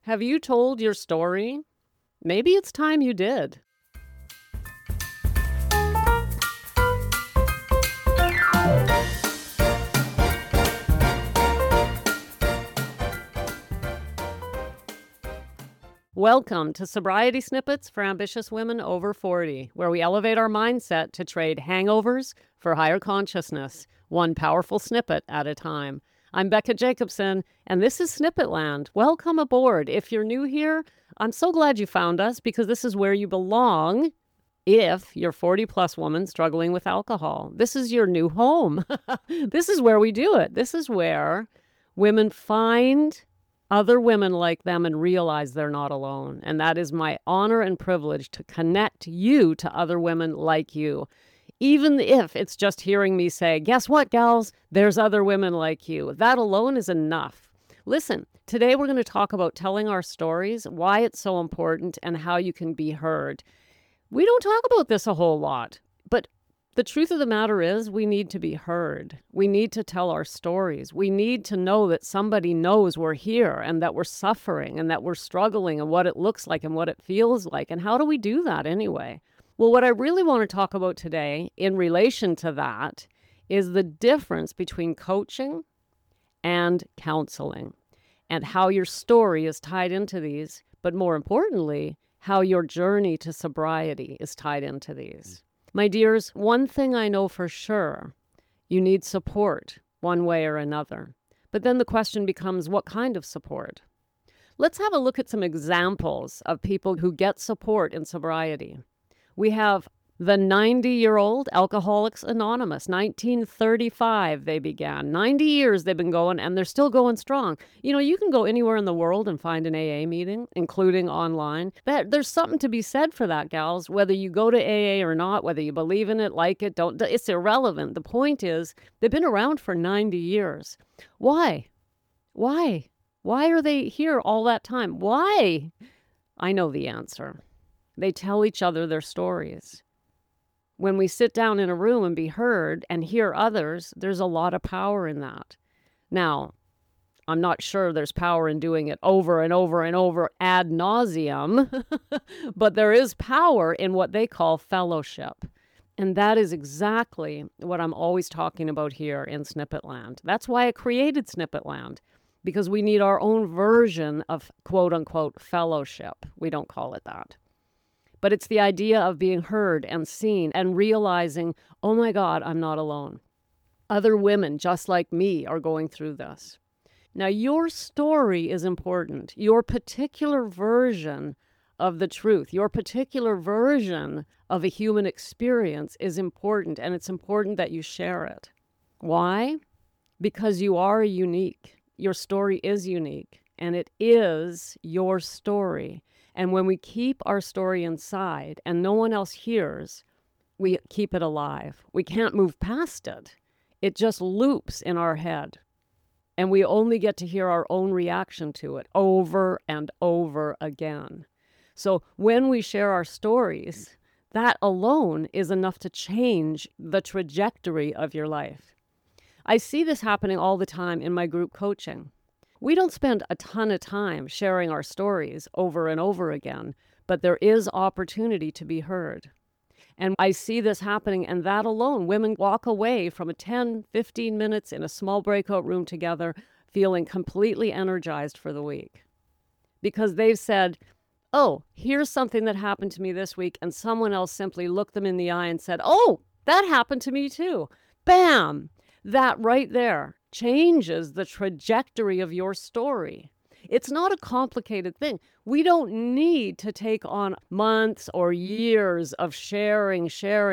Have you told your story? Maybe it's time you did. Welcome to Sobriety Snippets for Ambitious Women Over 40, where we elevate our mindset to trade hangovers for higher consciousness, one powerful snippet at a time. I'm Becca Jacobson, and this is Snippetland. Welcome aboard. If you're new here, I'm so glad you found us because this is where you belong if you're 40-plus woman struggling with alcohol. This is your new home. This is where we do it. This is where women find other women like them and realize they're not alone. And that is my honor and privilege to connect you to other women like you. Even if it's just hearing me say, guess what, gals? There's other women like you. That alone is enough. Listen, today we're going to talk about telling our stories, why it's so important, and how you can be heard. We don't talk about this a whole lot, but the truth of the matter is we need to be heard. We need to tell our stories. We need to know that somebody knows we're here and that we're suffering and that we're struggling and what it looks like and what it feels like. And how do we do that anyway? Well, what I really want to talk about today in relation to that is the difference between coaching and counseling and how your story is tied into these, but more importantly, how your journey to sobriety is tied into these. My dears, one thing I know for sure, you need support one way or another. But then the question becomes, what kind of support? Let's have a look at some examples of people who get support in sobriety. We have the 90-year-old Alcoholics Anonymous. 1935 they began. 90 years they've been going, and they're still going strong. You know, you can go anywhere in the world and find an AA meeting, including online. There's something to be said for that, gals. Whether you go to AA or not, whether you believe in it, like it, don't, it's irrelevant. The point is, they've been around for 90 years. Why? Why are they here all that time? Why? I know the answer. They tell each other their stories. When we sit down in a room and be heard and hear others, there's a lot of power in that. Now, I'm not sure there's power in doing it over and over and over ad nauseum, but there is power in what they call fellowship. And that is exactly what I'm always talking about here in Snippetland. That's why I created Snippetland, because we need our own version of quote-unquote fellowship. We don't call it that. But it's the idea of being heard and seen and realizing, oh my God, I'm not alone. Other women just like me are going through this. Now, your story is important. Your particular version of the truth, your particular version of a human experience is important, and it's important that you share it. Why? Because you are unique. Your story is unique, and it is your story. And when we keep our story inside and no one else hears, we keep it alive. We can't move past it. It just loops in our head. And we only get to hear our own reaction to it over and over again. So when we share our stories, that alone is enough to change the trajectory of your life. I see this happening all the time in my group coaching. We don't spend a ton of time sharing our stories over and over again, but there is opportunity to be heard. And I see this happening, and that alone, women walk away from 10, 15 minutes in a small breakout room together feeling completely energized for the week. Because they've said, oh, here's something that happened to me this week, and someone else simply looked them in the eye and said, oh, that happened to me too. Bam! That right there changes the trajectory of your story. It's not a complicated thing. We don't need to take on months or years of sharing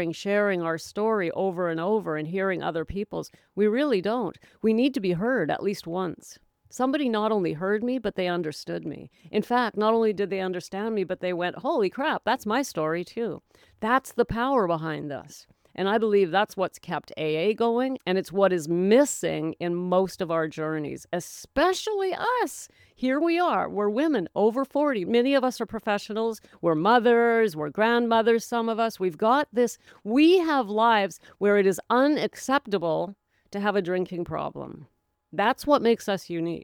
our story over and over and hearing other people's. We really don't. We need to be heard at least once. Somebody not only heard me, but they understood me. In fact, not only did they understand me, but they went, holy crap, that's my story too. That's the power behind this. And I believe that's what's kept AA going, and it's what is missing in most of our journeys, especially us. Here we are. We're women over 40. Many of us are professionals. We're mothers. We're grandmothers, some of us. We've got this. We have lives where it is unacceptable to have a drinking problem. That's what makes us unique.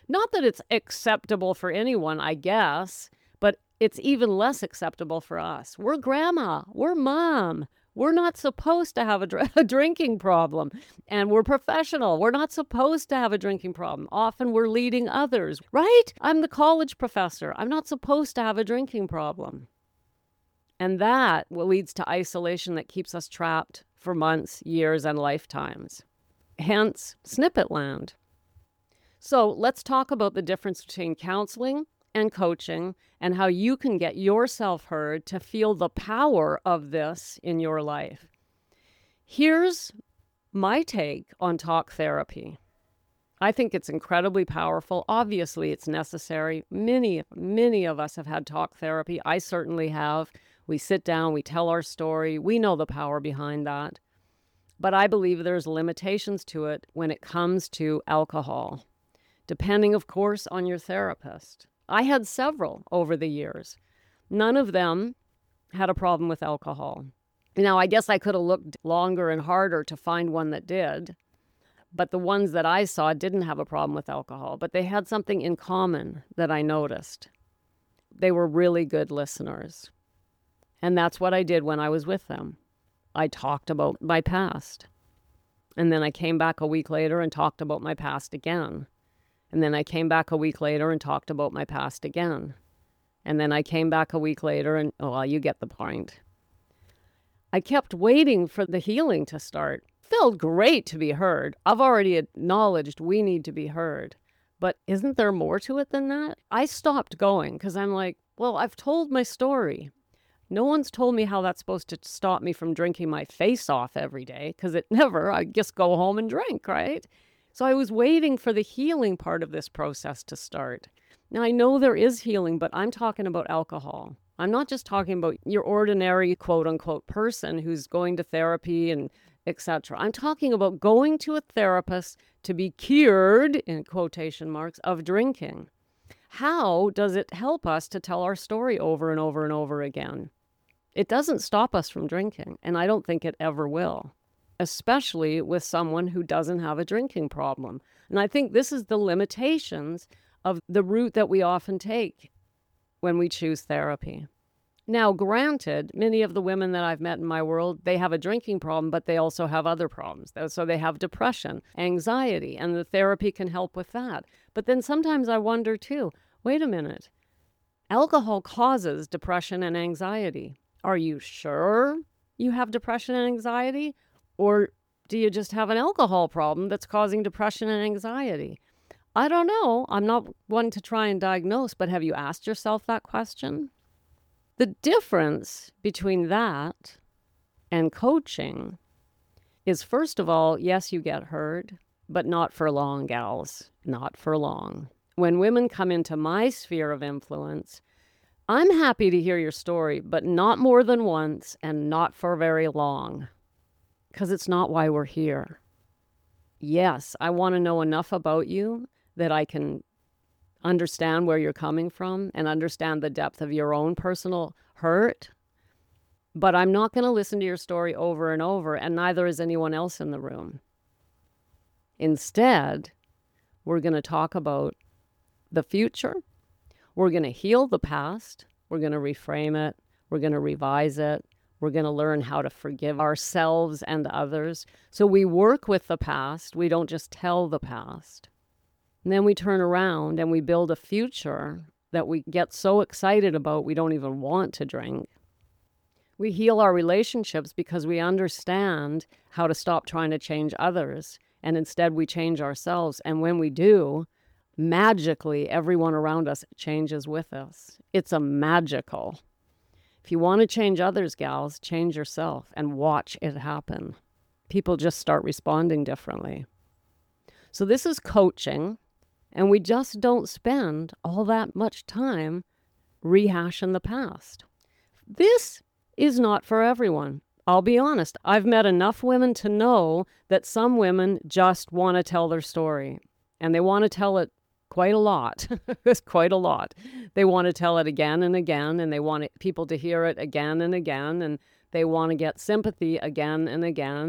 Not that it's acceptable for anyone, I guess, but it's even less acceptable for us. We're grandma, we're mom. We're not supposed to have a drinking problem, and we're professional. We're not supposed to have a drinking problem. Often we're leading others, right? I'm the college professor. I'm not supposed to have a drinking problem. And that leads to isolation that keeps us trapped for months, years, and lifetimes. Hence, snippet land. So let's talk about the difference between counseling and coaching and how you can get yourself heard to feel the power of this in your life. Here's my take on talk therapy. I think it's incredibly powerful. Obviously, it's necessary. Many of us have had talk therapy. I certainly have. We sit down, we tell our story. We know the power behind that. But I believe there's limitations to it when it comes to alcohol, depending, of course, on your therapist. I had several over the years. None of them had a problem with alcohol. Now, I guess I could have looked longer and harder to find one that did, but the ones that I saw didn't have a problem with alcohol, but they had something in common that I noticed. They were really good listeners. And that's what I did when I was with them. I talked about my past. And then I came back a week later and talked about my past again. And then I came back a week later and talked about my past again. And then I came back a week later and, oh, well, you get the point. I kept waiting for the healing to start. Felt great to be heard. I've already acknowledged we need to be heard. But isn't there more to it than that? I stopped going because I'm like, well, I've told my story. No one's told me how that's supposed to stop me from drinking my face off every day, because it never. I just go home and drink, right? So I was waiting for the healing part of this process to start. Now, I know there is healing, but I'm talking about alcohol. I'm not just talking about your ordinary quote-unquote person who's going to therapy and etc. I'm talking about going to a therapist to be cured, in quotation marks, of drinking. How does it help us to tell our story over and over and over again? It doesn't stop us from drinking, and I don't think it ever will, especially with someone who doesn't have a drinking problem. And I think this is the limitations of the route that we often take when we choose therapy. Now, granted, many of the women that I've met in my world, they have a drinking problem, but they also have other problems. So they have depression, anxiety, and the therapy can help with that. But then sometimes I wonder too, wait a minute, alcohol causes depression and anxiety. Are you sure you have depression and anxiety? Or do you just have an alcohol problem that's causing depression and anxiety? I don't know. I'm not one to try and diagnose, but have you asked yourself that question? The difference between that and coaching is, first of all, yes, you get heard, but not for long, gals, not for long. When women come into my sphere of influence, I'm happy to hear your story, but not more than once and not for very long, because it's not why we're here. Yes, I want to know enough about you that I can understand where you're coming from and understand the depth of your own personal hurt, but I'm not going to listen to your story over and over, and neither is anyone else in the room. Instead, we're going to talk about the future. We're going to heal the past. We're going to reframe it. We're going to revise it. We're going to learn how to forgive ourselves and others. So we work with the past. We don't just tell the past. And then we turn around and we build a future that we get so excited about we don't even want to drink. We heal our relationships because we understand how to stop trying to change others. And instead we change ourselves. And when we do, magically, everyone around us changes with us. It's a magical. If you want to change others, gals, change yourself and watch it happen. People just start responding differently. So this is coaching, and we just don't spend all that much time rehashing the past. This is not for everyone. I'll be honest. I've met enough women to know that some women just want to tell their story, and they want to tell it quite a lot. It's quite a lot. They want to tell it again and again, and they want people to hear it again and again, and they want to get sympathy again and again.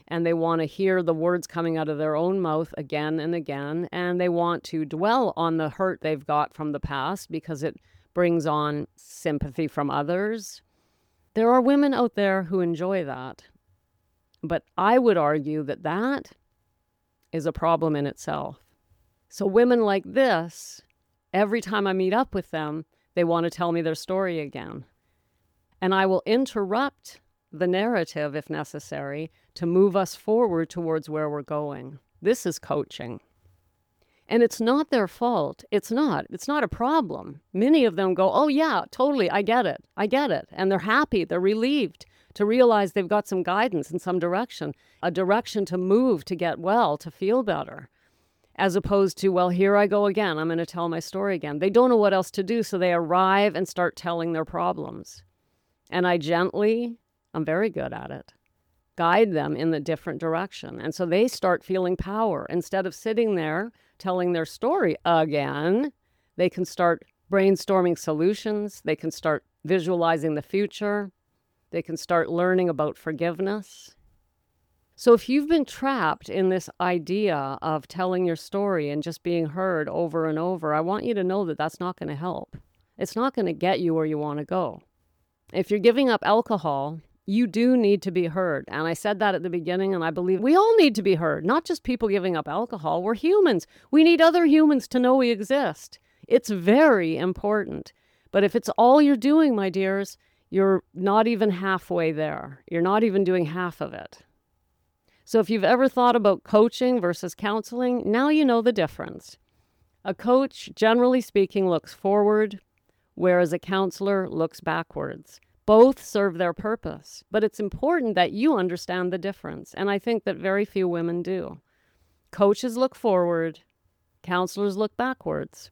and they want to hear the words coming out of their own mouth again and again, and they want to dwell on the hurt they've got from the past because it brings on sympathy from others. There are women out there who enjoy that, but I would argue that that is a problem in itself. So women like this, every time I meet up with them, they want to tell me their story again. And I will interrupt the narrative, if necessary, to move us forward towards where we're going. This is coaching. And it's not their fault. It's not a problem. Many of them go, oh yeah, totally, I get it. And they're happy, they're relieved to realize they've got some guidance in some direction, a direction to move, to get well, to feel better. As opposed to, well, here I go again, I'm going to tell my story again. They don't know what else to do, so they arrive and start telling their problems. And I gently, I'm very good at it, guide them in the different direction. And so they start feeling power. Instead of sitting there telling their story again, they can start brainstorming solutions. They can start visualizing the future. They can start learning about forgiveness. So if you've been trapped in this idea of telling your story and just being heard over and over, I want you to know that that's not going to help. It's not going to get you where you want to go. If you're giving up alcohol, you do need to be heard. And I said that at the beginning, and I believe we all need to be heard, not just people giving up alcohol. We're humans. We need other humans to know we exist. It's very important. But if it's all you're doing, my dears, you're not even halfway there. You're not even doing half of it. So if you've ever thought about coaching versus counseling, now you know the difference. A coach, generally speaking, looks forward, whereas a counselor looks backwards. Both serve their purpose, but it's important that you understand the difference, and I think that very few women do. Coaches look forward, counselors look backwards.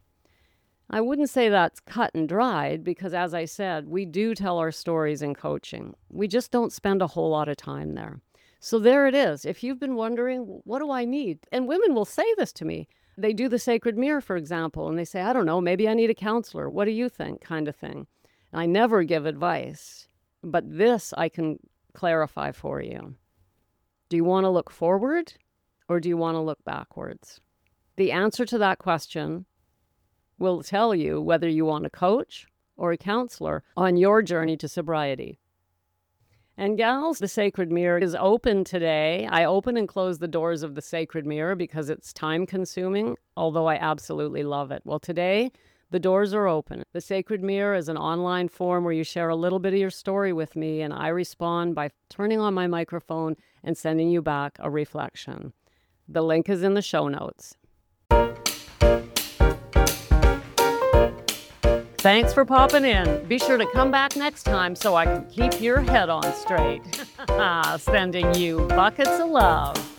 I wouldn't say that's cut and dried because, as I said, we do tell our stories in coaching. We just don't spend a whole lot of time there. So there it is. If you've been wondering, what do I need? And women will say this to me. They do the sacred mirror, for example, and they say, I don't know, maybe I need a counselor. What do you think? Kind of thing. I never give advice, but this I can clarify for you. Do you want to look forward or do you want to look backwards? The answer to that question will tell you whether you want a coach or a counselor on your journey to sobriety. And gals, the Sacred Mirror is open today. I open and close the doors of the Sacred Mirror because it's time consuming, although I absolutely love it. Well, today, the doors are open. The Sacred Mirror is an online forum where you share a little bit of your story with me, and I respond by turning on my microphone and sending you back a reflection. The link is in the show notes. Thanks for popping in. Be sure to come back next time so I can keep your head on straight. Sending you buckets of love.